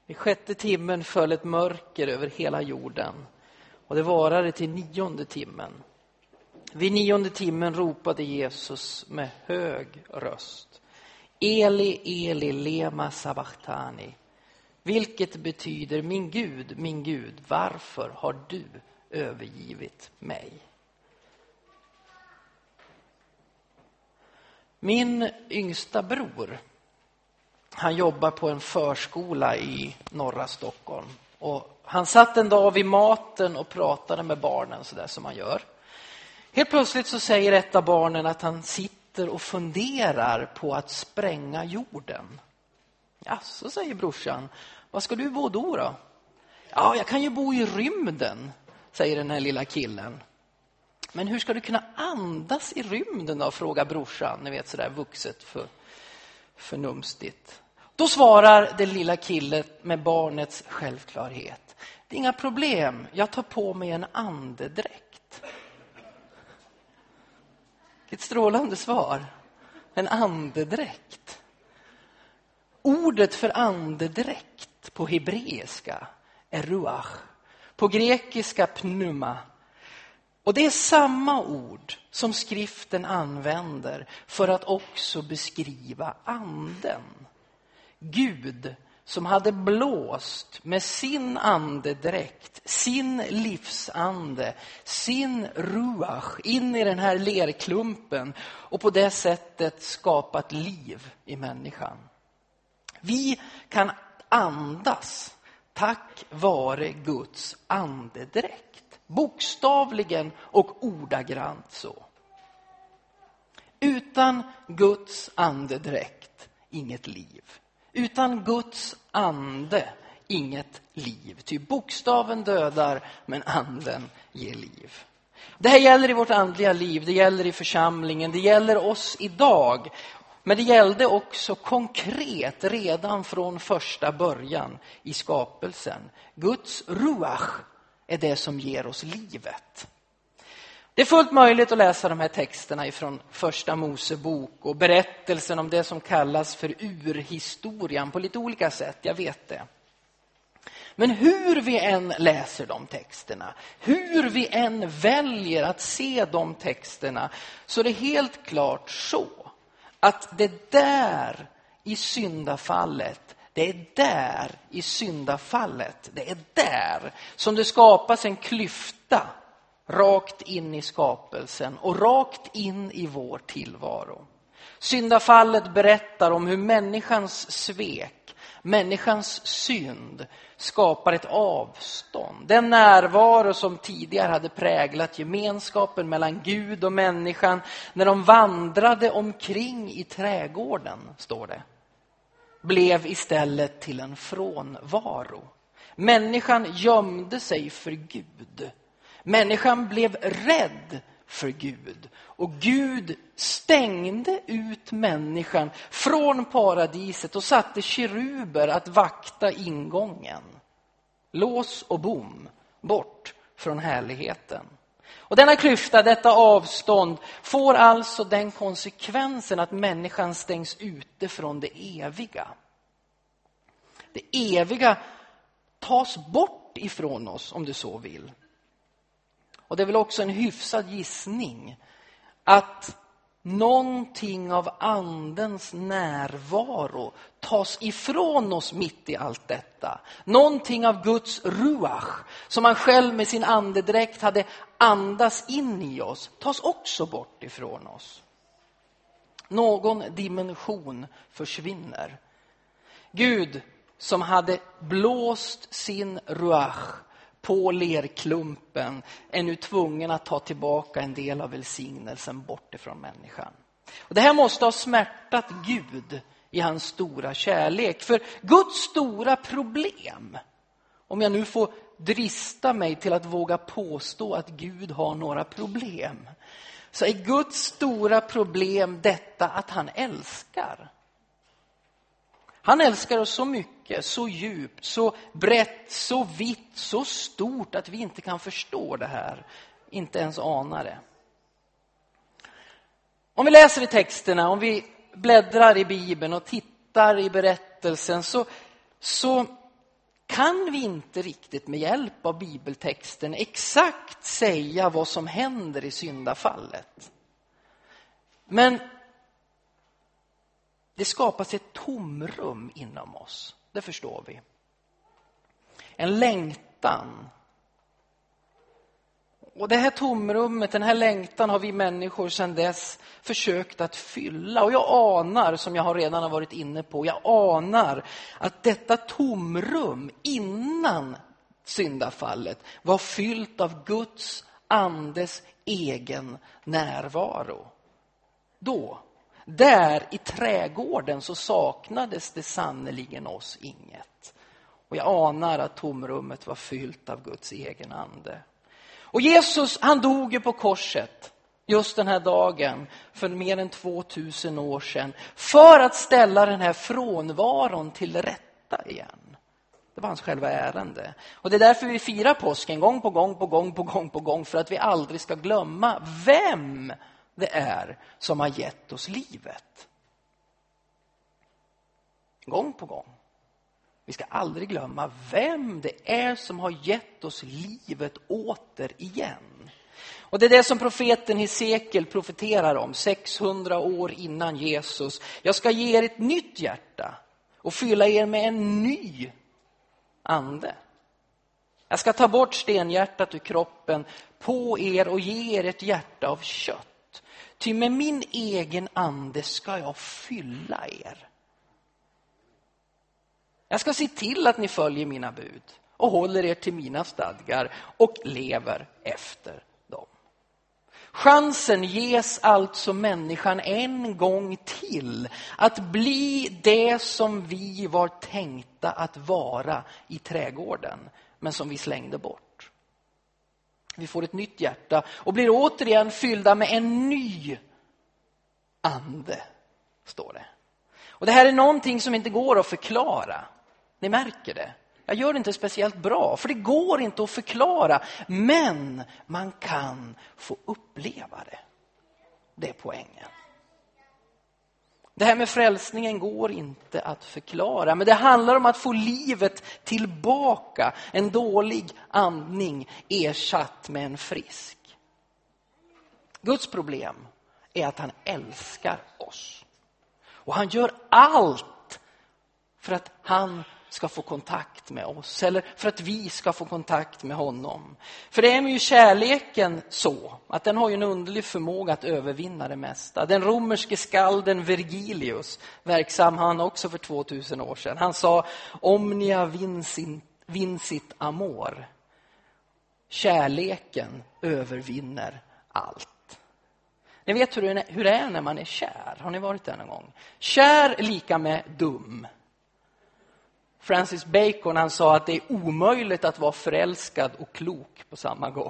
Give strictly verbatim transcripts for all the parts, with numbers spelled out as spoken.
I sjätte timmen föll ett mörker över hela jorden, och det varade till nionde timmen. Vid nionde timmen ropade Jesus med hög röst: Eli, Eli, lema sabachthani. Vilket betyder: min Gud, min Gud, varför har du övergivit mig? Min yngsta bror, han jobbar på en förskola i norra Stockholm. Och han satt en dag vid maten och pratade med barnen så där som man gör. Helt plötsligt så säger ett av barnen att han sitter och funderar på att spränga jorden. Ja, så säger brorsan. Vad ska du bo då då? Ja, jag kan ju bo i rymden, säger den här lilla killen. Men hur ska du kunna andas i rymden då, frågar brorsan. Ni vet, sådär vuxet för, förnumstigt. Då svarar den lilla killen med barnets självklarhet: det är inga problem, jag tar på mig en andedräkt. Ett strålande svar. En andedräkt. Ordet för andedräkt på hebreiska är ruach. På grekiska pneuma. Och det är samma ord som skriften använder för att också beskriva anden. Gud som hade blåst med sin andedräkt, sin livsande, sin ruach in i den här lerklumpen och på det sättet skapat liv i människan. Vi kan andas tack vare Guds andedräkt. Bokstavligen och ordagrant så. Utan Guds andedräkt, inget liv. Utan Guds ande, inget liv. Ty bokstaven dödar, men anden ger liv. Det här gäller i vårt andliga liv, det gäller i församlingen, det gäller oss idag. Men det gällde också konkret redan från första början i skapelsen. Guds ruach är det som ger oss livet. Det är fullt möjligt att läsa de här texterna ifrån första Mosebok och berättelsen om det som kallas för urhistorien på lite olika sätt, jag vet det. Men hur vi än läser de texterna, hur vi än väljer att se de texterna, så är det helt klart så att det där i syndafallet, det är där i syndafallet, det är där som det skapas en klyfta rakt in i skapelsen och rakt in i vår tillvaro. Syndafallet berättar om hur människans svek, människans synd skapar ett avstånd. Den närvaro som tidigare hade präglat gemenskapen mellan Gud och människan när de vandrade omkring i trädgården, står det, blev istället till en frånvaro. Människan gömde sig för Gud. Människan blev rädd för Gud. Och Gud stängde ut människan från paradiset och satte keruber att vakta ingången. Lås och bom, bort från härligheten. Och denna klyfta, detta avstånd, får alltså den konsekvensen att människan stängs ute från det eviga. Det eviga tas bort ifrån oss, om du så vill. Och det är väl också en hyfsad gissning att någonting av andens närvaro tas ifrån oss mitt i allt detta. Någonting av Guds ruach som han själv med sin andedräkt hade andas in i oss tas också bort ifrån oss. Någon dimension försvinner. Gud som hade blåst sin ruach på lerklumpen är nu tvungen att ta tillbaka en del av välsignelsen bort ifrån människan. Och det här måste ha smärtat Gud i hans stora kärlek. För Guds stora problem, om jag nu får drista mig till att våga påstå att Gud har några problem, så är Guds stora problem detta att han älskar. Han älskar oss så mycket, så djupt, så brett, så vitt, så stort att vi inte kan förstå det här. Inte ens ana det. Om vi läser i texterna, om vi bläddrar i Bibeln och tittar i berättelsen, så, så kan vi inte riktigt med hjälp av bibeltexten exakt säga vad som händer i syndafallet. Men det skapas ett tomrum inom oss, det förstår vi. En längtan. Och det här tomrummet, den här längtan har vi människor sedan dess försökt att fylla. Och jag anar, som jag har redan har varit inne på, jag anar att detta tomrum innan syndafallet var fyllt av Guds andes egen närvaro. Då, där i trädgården, så saknades det sannoliken oss inget. Och jag anar att tomrummet var fyllt av Guds egen ande. Och Jesus, han dog ju på korset just den här dagen för mer än tvåtusen år sedan för att ställa den här frånvaron till rätta igen. Det var hans själva ärende. Och det är därför vi firar påsken gång på gång på gång på gång på gång, för att vi aldrig ska glömma vem det är som har gett oss livet. Gång på gång. Vi ska aldrig glömma vem det är som har gett oss livet återigen. Och det är det som profeten Hesekiel profeterar om sexhundra år innan Jesus. Jag ska ge er ett nytt hjärta och fylla er med en ny ande. Jag ska ta bort stenhjärtat ur kroppen på er och ge er ett hjärta av kött. Ty med min egen ande ska jag fylla er. Jag ska se till att ni följer mina bud och håller er till mina stadgar och lever efter dem. Chansen ges alltså människan en gång till att bli det som vi var tänkta att vara i trädgården, men som vi slängde bort. Vi får ett nytt hjärta och blir återigen fyllda med en ny ande, står det. Och det här är någonting som inte går att förklara. Ni märker det. Jag gör det inte speciellt bra, för det går inte att förklara. Men man kan få uppleva det. Det är poängen. Det här med frälsningen går inte att förklara. Men det handlar om att få livet tillbaka. En dålig andning ersatt med en frisk. Guds problem är att han älskar oss. Och han gör allt för att han ska få kontakt med oss, eller för att vi ska få kontakt med honom. För det är ju kärleken så att den har ju en underlig förmåga att övervinna det mesta. Den romerske skalden Vergilius, verksam han också för tvåtusen år sedan, han sa: omnia vincit, vincit amor. Kärleken övervinner allt. Ni vet hur det är när man är kär. Har ni varit där någon gång? Kär är lika med dum. Francis Bacon, han sa att det är omöjligt att vara förälskad och klok på samma gång.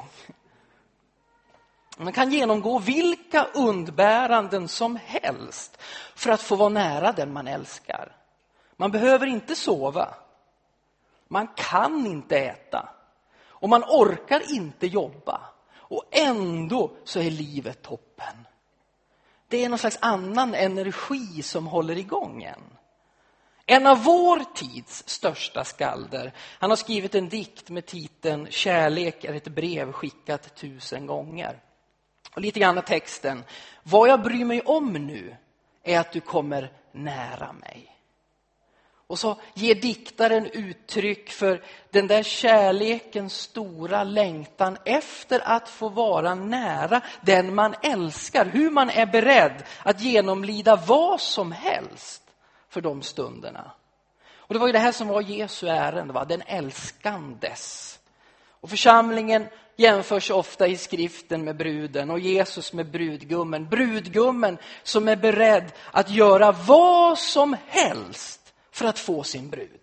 Man kan genomgå vilka undbäranden som helst för att få vara nära den man älskar. Man behöver inte sova. Man kan inte äta. Och man orkar inte jobba. Och ändå så är livet toppen. Det är någon slags annan energi som håller igång en. En av vår tids största skalder, han har skrivit en dikt med titeln Kärlek är ett brev skickat tusen gånger. Och lite grann av texten: vad jag bryr mig om nu är att du kommer nära mig. Och så ger diktaren uttryck för den där kärlekens stora längtan efter att få vara nära den man älskar. Hur man är beredd att genomlida vad som helst för de stunderna. Och det var ju det här som var Jesu ärende, va? Den älskandes. Och församlingen jämförs ofta i skriften med bruden och Jesus med brudgummen. Brudgummen som är beredd att göra vad som helst för att få sin brud.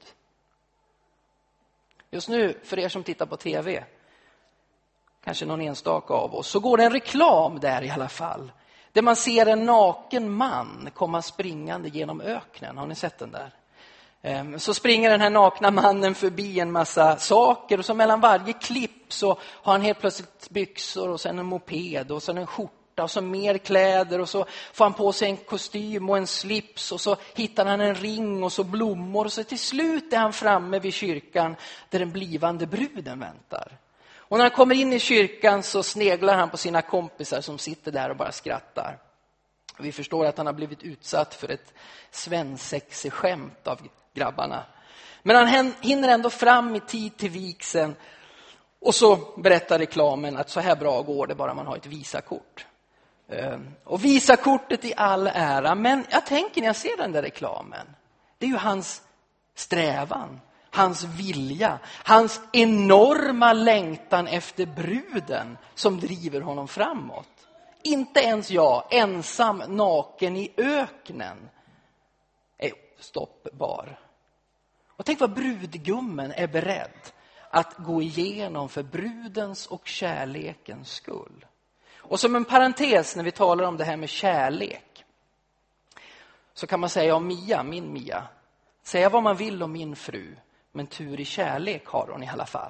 Just nu, för er som tittar på tv, kanske någon enstaka av oss, så går det en reklam där i alla fall. Där man ser en naken man komma springande genom öknen. Har ni sett den där? Så springer den här nakna mannen förbi en massa saker. Och så mellan varje klipp så har han helt plötsligt byxor och sen en moped och sen en skjorta skjorta och så mer kläder och så får han på sig en kostym och en slips och så hittar han en ring och så blommor och så till slut är han framme vid kyrkan där den blivande bruden väntar. Och när han kommer in i kyrkan så sneglar han på sina kompisar som sitter där och bara skrattar. Vi förstår att han har blivit utsatt för ett svensexeskämt av grabbarna. Men han hinner ändå fram i tid till vigseln. Och så berättar reklamen att så här bra går det bara man har ett visakort. Och visakortet i all ära. Men jag tänker när jag ser den där reklamen. Det är ju hans strävan. Hans vilja. Hans enorma längtan efter bruden som driver honom framåt. Inte ens jag, ensam, naken i öknen, är stoppbar. Och tänk vad brudgummen är beredd att gå igenom för brudens och kärlekens skull. Och som en parentes när vi talar om det här med kärlek, så kan man säga om Mia, min Mia, säga vad man vill om min fru, men tur i kärlek har hon i alla fall.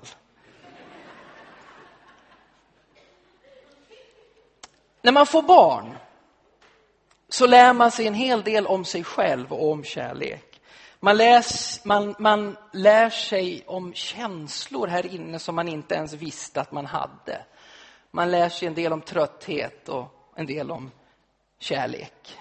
När man får barn så lär man sig en hel del om sig själv och om kärlek. Man, läs, man, man lär sig om känslor här inne som man inte ens visste att man hade. Man lär sig en del om trötthet och en del om kärlek.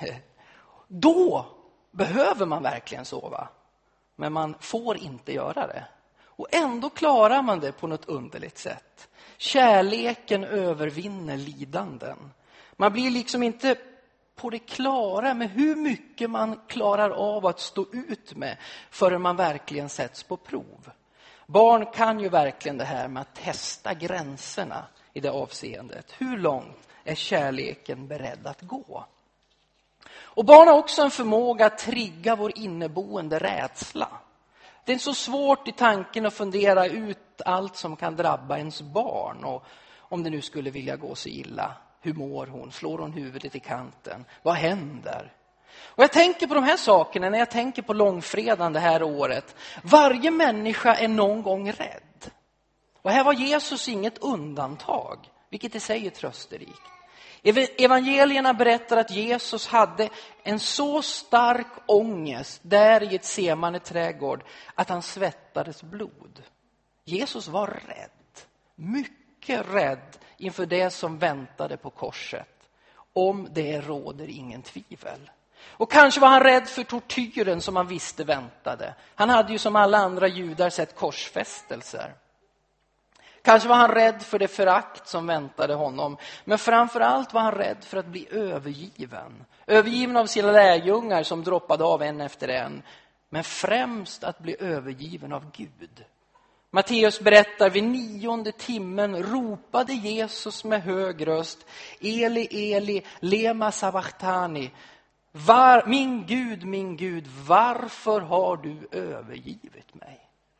Då behöver man verkligen sova. Men man får inte göra det. Och ändå klarar man det på något underligt sätt. Kärleken övervinner lidanden. Man blir liksom inte på det klara med hur mycket man klarar av att stå ut med förrän man verkligen sätts på prov. Barn kan ju verkligen det här med att testa gränserna i det avseendet. Hur långt är kärleken beredd att gå? Och barn har också en förmåga att trigga vår inneboende rädsla. Det är inte så svårt i tanken att fundera ut allt som kan drabba ens barn. Och om det nu skulle vilja gå så illa. Hur mår hon? Slår hon huvudet i kanten? Vad händer? Och jag tänker på de här sakerna när jag tänker på långfredagen det här året. Varje människa är någon gång rädd. Och här var Jesus inget undantag, vilket i sig är trösterikt. Evangelierna berättar att Jesus hade en så stark ångest där i ett Getsemane trädgård att han svettades blod. Jesus var rädd, mycket rädd inför det som väntade på korset. Om det råder ingen tvivel. Och kanske var han rädd för tortyren som han visste väntade. Han hade ju som alla andra judar sett korsfästelser. Kanske var han rädd för det förakt som väntade honom. Men framförallt var han rädd för att bli övergiven. Övergiven av sina lärjungar som droppade av en efter en. Men främst att bli övergiven av Gud. Matteus berättar vid nionde timmen ropade Jesus med hög röst. Eli, Eli, lema sabachthani. Var, min Gud, min Gud, varför har du övergivit mig?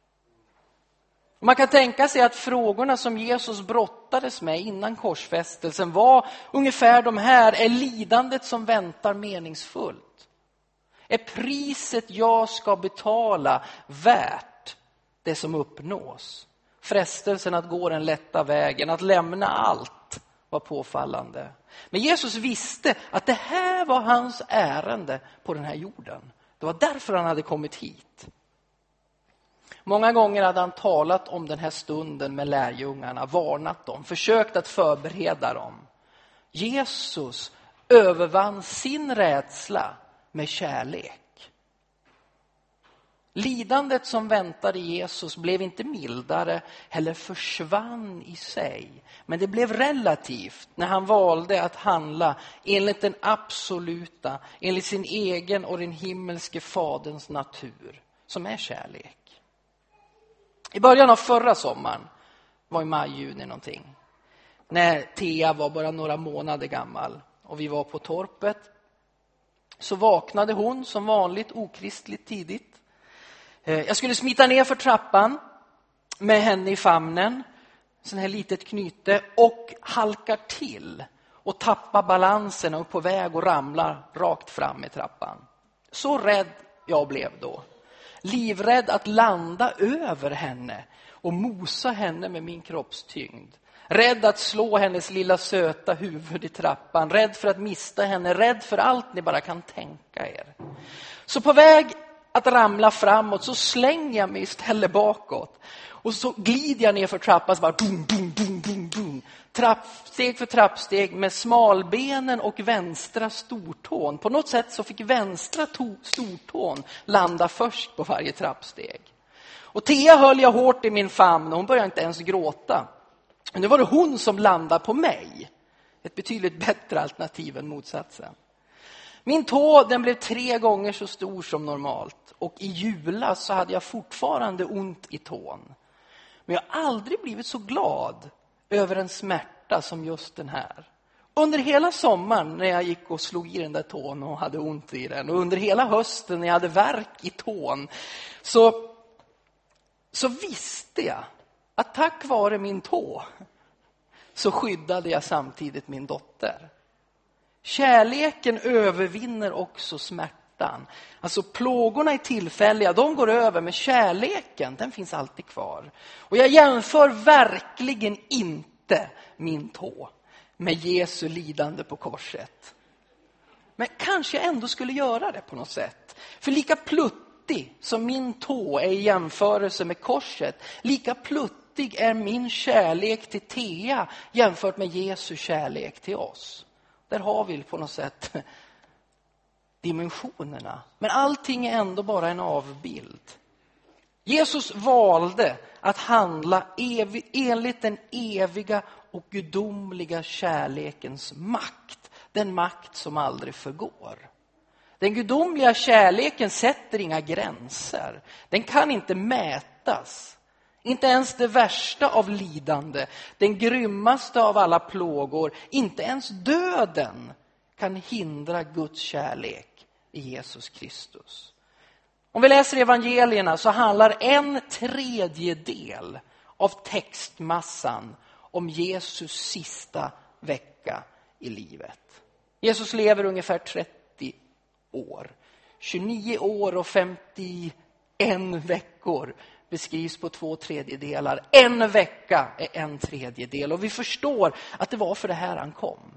Man kan tänka sig att frågorna som Jesus brottades med innan korsfästelsen var ungefär de här. Är lidandet som väntar meningsfullt? Är priset jag ska betala värt det som uppnås? Frestelsen att gå den lätta vägen, att lämna allt var påfallande. Men Jesus visste att det här var hans ärende på den här jorden. Det var därför han hade kommit hit. Många gånger hade han talat om den här stunden med lärjungarna, varnat dem, försökt att förbereda dem. Jesus övervann sin rädsla med kärlek. Lidandet som väntade Jesus blev inte mildare eller försvann i sig. Men det blev relativt när han valde att handla enligt den absoluta, enligt sin egen och den himmelske faderns natur, som är kärlek. I början av förra sommaren, var i maj, juni någonting, när Thea var bara några månader gammal och vi var på torpet, så vaknade hon som vanligt okristligt tidigt. Jag skulle smita ner för trappan med henne i famnen, sån här litet knyte, och halkar till och tappar balansen och är på väg och ramlar rakt fram i trappan. Så rädd jag blev då. Livrädd att landa över henne och mosa henne med min kroppstyngd. Rädd att slå hennes lilla söta huvud i trappan. Rädd för att mista henne. Rädd för allt ni bara kan tänka er. Så på väg att ramla framåt så slänger jag mig istället bakåt. Och så glider jag ner för trappan. Så bara boom, boom, boom, boom, boom. Trappsteg för trappsteg med smalbenen och vänstra stortån. På något sätt så fick vänstra to- stortån landa först på varje trappsteg. Och Thea höll jag hårt i min famn och hon började inte ens gråta. Nu var det hon som landade på mig. Ett betydligt bättre alternativ än motsatsen. Min tå den blev tre gånger så stor som normalt. Och i julas så hade jag fortfarande ont i tån. Men jag har aldrig blivit så glad över en smärta som just den här. Under hela sommaren när jag gick och slog i den där tån och hade ont i den. Och under hela hösten när jag hade värk i tån. Så, så visste jag att tack vare min tå så skyddade jag samtidigt min dotter. Kärleken övervinner också smärtan. Alltså plågorna är tillfälliga, de går över, men kärleken den finns alltid kvar. Och jag jämför verkligen inte min tå med Jesu lidande på korset. Men kanske jag ändå skulle göra det på något sätt. För lika pluttig som min tå är i jämförelse med korset, lika pluttig är min kärlek till Thea jämfört med Jesu kärlek till oss. Där har vi på något sätt dimensionerna. Men allting är ändå bara en avbild. Jesus valde att handla ev- enligt den eviga och gudomliga kärlekens makt. Den makt som aldrig förgår. Den gudomliga kärleken sätter inga gränser. Den kan inte mätas. Inte ens det värsta av lidande, den grymmaste av alla plågor, inte ens döden kan hindra Guds kärlek i Jesus Kristus. Om vi läser evangelierna så handlar en tredjedel av textmassan om Jesus sista vecka i livet. Jesus lever ungefär trettio år. tjugonio år och femtioen veckor beskrivs på två tredjedelar. En vecka är en tredjedel. Och vi förstår att det var för det här han kom.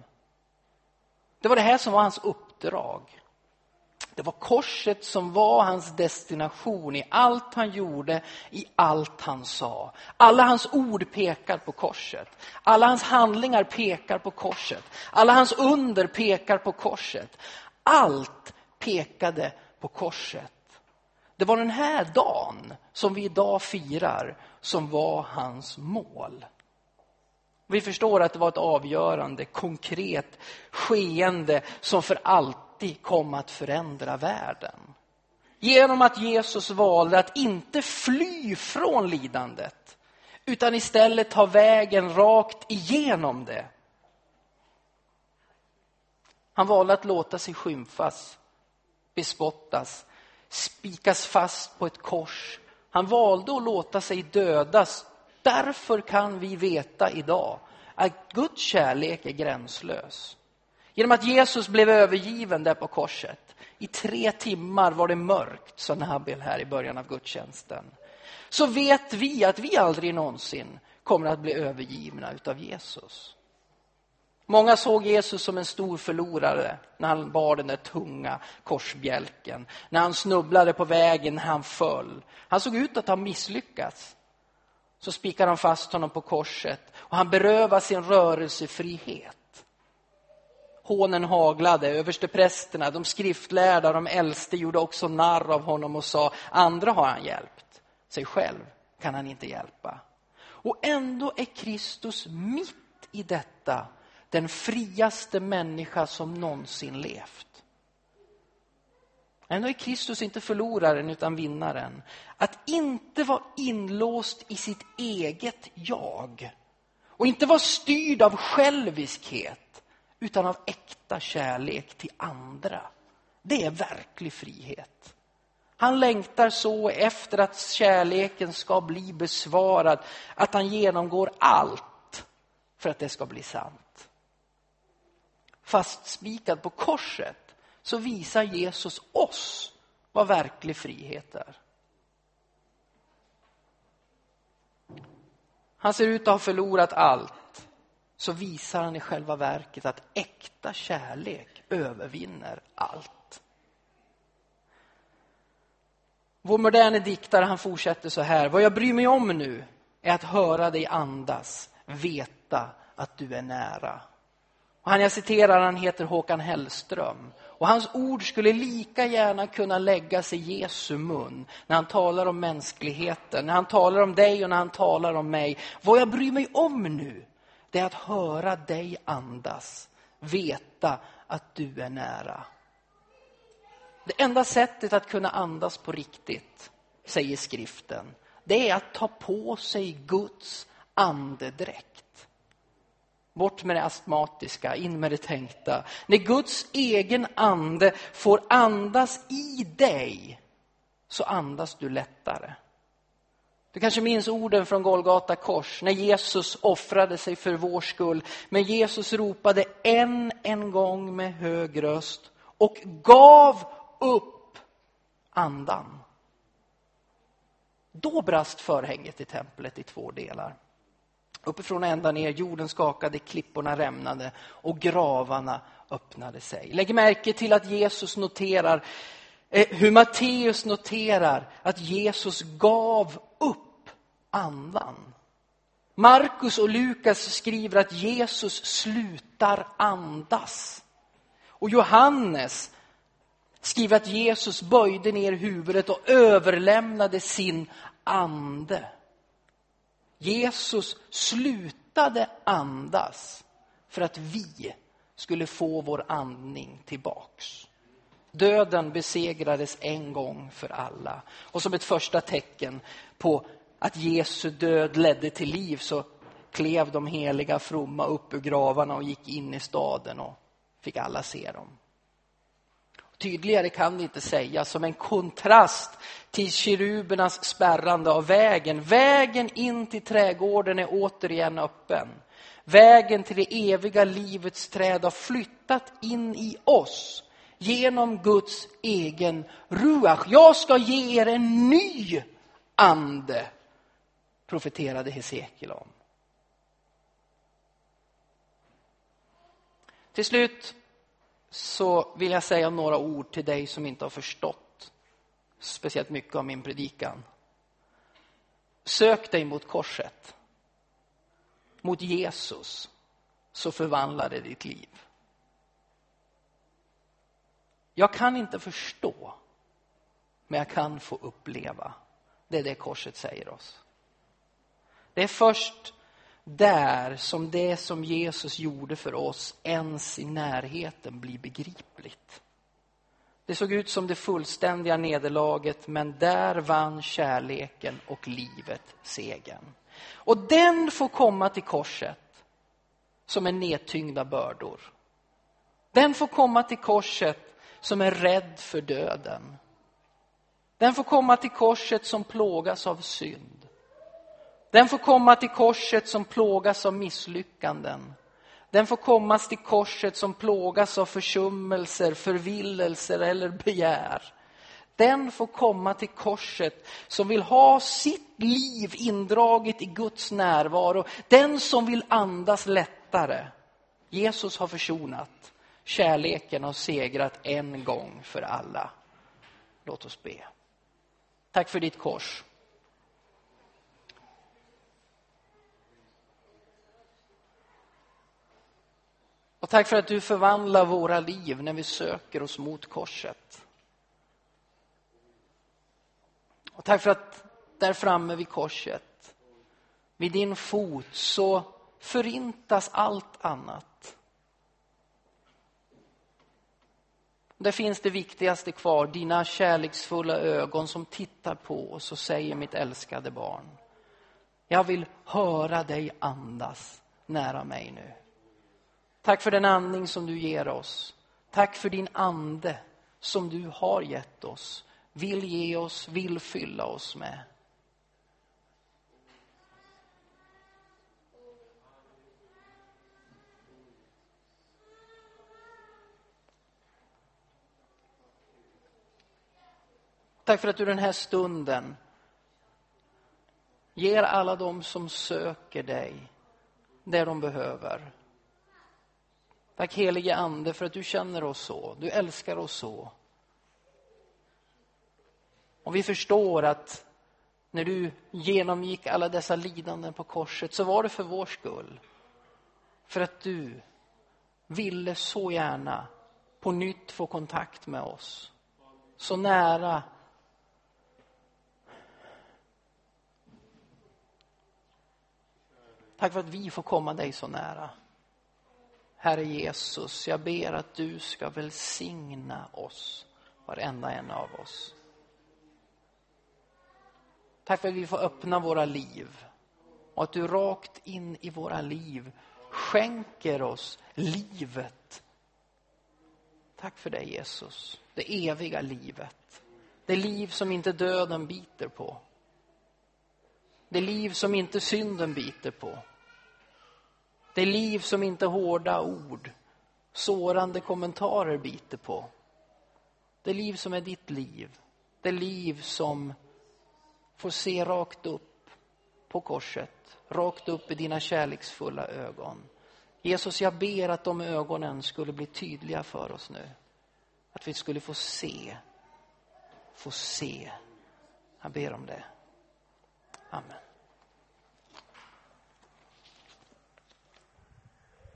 Det var det här som var hans uppdrag. Det var korset som var hans destination i allt han gjorde, i allt han sa. Alla hans ord pekar på korset. Alla hans handlingar pekar på korset. Alla hans under pekar på korset. Allt pekade på korset. Det var den här dagen som vi idag firar som var hans mål. Vi förstår att det var ett avgörande, konkret skeende som för alltid kom att förändra världen. Genom att Jesus valde att inte fly från lidandet utan istället ta vägen rakt igenom det. Han valde att låta sig skymfas, bespottas, spikas fast på ett kors. Han valde att låta sig dödas. Därför kan vi veta idag att Guds kärlek är gränslös. Genom att Jesus blev övergiven där på korset. I tre timmar var det mörkt, sa Nabil här i början av gudstjänsten. Så vet vi att vi aldrig någonsin kommer att bli övergivna utav Jesus. Många såg Jesus som en stor förlorare när han bar den där tunga korsbjälken. När han snubblade på vägen, när han föll. Han såg ut att ha misslyckats. Så spikar han fast honom på korset och han berövar sin rörelsefrihet. Hånen haglade, översteprästerna, de skriftlärda, de äldste gjorde också narr av honom och sa: andra har han hjälpt, sig själv kan han inte hjälpa. Och ändå är Kristus mitt i detta den friaste människa som någonsin levt. Ändå är Kristus inte förloraren utan vinnaren. Att inte vara inlåst i sitt eget jag. Och inte vara styrd av själviskhet utan av äkta kärlek till andra. Det är verklig frihet. Han längtar så efter att kärleken ska bli besvarad att han genomgår allt för att det ska bli sant. Fastspikad på korset så visar Jesus oss vad verklig frihet är. Han ser ut att ha förlorat allt. så visar han i själva verket att äkta kärlek övervinner allt. Vår moderna diktare, han fortsätter så här: vad jag bryr mig om nu är att höra dig andas, veta att du är nära. Och han jag citerar, han heter Håkan Hellström. Och hans ord skulle lika gärna kunna läggas i Jesu mun när han talar om mänskligheten, när han talar om dig och när han talar om mig. Vad jag bryr mig om nu, det är att höra dig andas, veta att du är nära. Det enda sättet att kunna andas på riktigt, säger skriften, det är att ta på sig Guds andedräkt. Bort med det astmatiska, in med det tänkta. När Guds egen ande får andas i dig, så andas du lättare. Du kanske minns orden från Golgata kors, när Jesus offrade sig för vår skull. Men Jesus ropade än en gång med hög röst och gav upp andan. Då brast förhänget i templet i två delar. Uppifrån och ända ner, jorden skakade, klipporna rämnade och gravarna öppnade sig. Lägg märke till att Jesus noterar, eh, hur Matteus noterar att Jesus gav upp andan. Markus och Lukas skriver att Jesus slutar andas. Och Johannes skriver att Jesus böjde ner huvudet och överlämnade sin ande. Jesus slutade andas för att vi skulle få vår andning tillbaks. Döden besegrades en gång för alla. Och som ett första tecken på att Jesu död ledde till liv, så klev de heliga fromma upp ur gravarna och gick in i staden och fick alla se dem. Tydligare kan det inte sägas, som en kontrast till kerubernas spärrande av vägen. Vägen in till trädgården är återigen öppen. Vägen till det eviga livets träd har flyttat in i oss genom Guds egen ruach. Jag ska ge er en ny ande, profeterade Hesekiel om. Till slut så vill jag säga några ord till dig som inte har förstått speciellt mycket av min predikan. Sök dig mot korset, mot Jesus, så förvandlar det ditt liv. Jag kan inte förstå, men jag kan få uppleva. Det är det korset säger oss. Det är först där som det som Jesus gjorde för oss ens i närheten blir begripligt. Det såg ut som det fullständiga nederlaget, men där vann kärleken och livet segern. Och den får komma till korset som är nedtyngda bördor. Den får komma till korset som är rädd för döden. Den får komma till korset som plågas av synd. Den får komma till korset som plågas av misslyckanden. Den får komma till korset som plågas av försummelser, förvillelser eller begär. Den får komma till korset som vill ha sitt liv indraget i Guds närvaro. Den som vill andas lättare. Jesus har försonat. Kärleken har segrat en gång för alla. Låt oss be. Tack för ditt kors. Och tack för att du förvandlar våra liv när vi söker oss mot korset. Och tack för att där framme vid korset, vid din fot, så förintas allt annat. Där finns det viktigaste kvar, dina kärleksfulla ögon som tittar på oss och säger: mitt älskade barn, jag vill höra dig andas nära mig nu. Tack för den andning som du ger oss. Tack för din ande som du har gett oss, vill ge oss, vill fylla oss med. Tack för att du den här stunden ger alla dem som söker dig det de behöver. Tack helige Ande för att du känner oss så. Du älskar oss så. Och vi förstår att när du genomgick alla dessa lidanden på korset så var det för vår skull. För att du ville så gärna på nytt få kontakt med oss. Så nära. Tack för att vi får komma dig så nära. Herre Jesus, jag ber att du ska välsigna oss, varenda en av oss. Tack för att vi får öppna våra liv och att du rakt in i våra liv skänker oss livet. Tack för det Jesus, det eviga livet. Det liv som inte döden biter på. Det liv som inte synden biter på. Det liv som inte hårda ord, sårande kommentarer biter på. Det liv som är ditt liv. Det liv som får se rakt upp på korset. Rakt upp i dina kärleksfulla ögon. Jesus, jag ber att de ögonen skulle bli tydliga för oss nu. Att vi skulle få se. Få se. Jag ber om det. Amen.